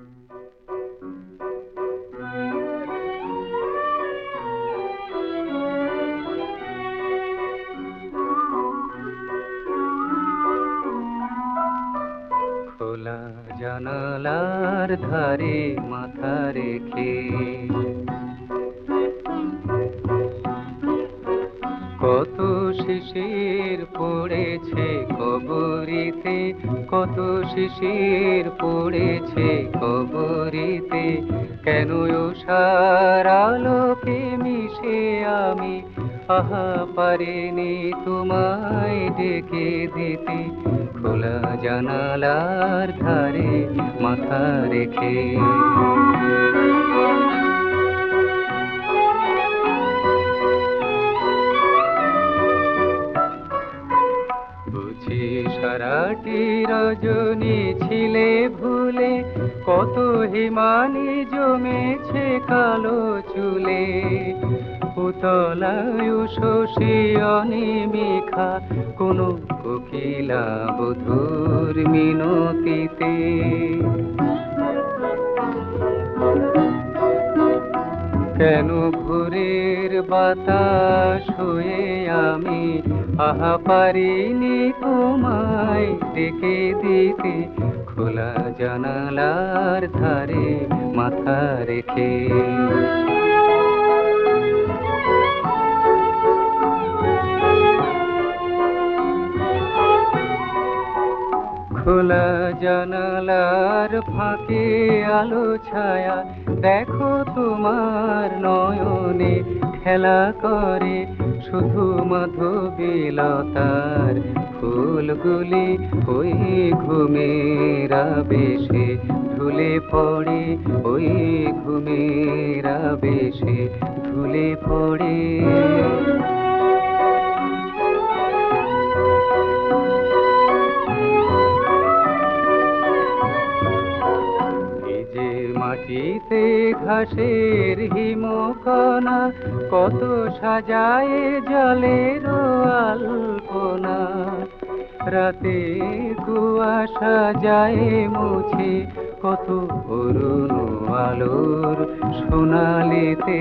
খোলা জানালার ধারে মাথা রেখে কত শিশির পড়েছে কবরিতে, কত শিশির পড়েছে কবরিতে। কেন ওষার আলোকে মিশে আমি আহা পারিনি তোমায় ডেকে দিতে। খোলা জানালার ধারে মাথা রেখে বুঝি সারাটি রজনী ছিলে ভুলে, কত হিমানি জমেছে কালো চুলে। পুতলায় শশী অনিমিখা কোনো কোকিলা বধূর মিনতিতে। কেন ভোরের বাতাস হয়ে আমি আহা পারিনি তোমায় ডেকে দিতে। খোলা জানালার ধারে মাথা রেখে খোলা জানালার ফাঁকে আলো ছায়া দেখো তোমার নয়নে খেলা করে। শুধু মাধবীলতার ফুলগুলি ওই ঘুমের আবেশে ঢুলে পড়ে, ওই ঘুমের আবেশে ঢুলে পড়ে। মাটিতে ঘাসের হিমকণা কত সাজায় জলের আলপনা। রাতে কুয়াশা যায় মুছে কত অরুণ আলোর সোনালিতে।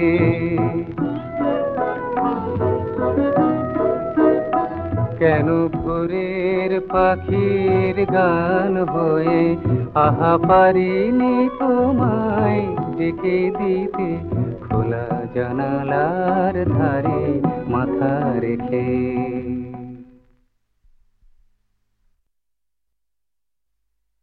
কেন ভোরের পাখির গান হয়ে আহা পারিনি তোমায় ডেকে দিতে। খোলা জানালার ধারে মাথা রেখে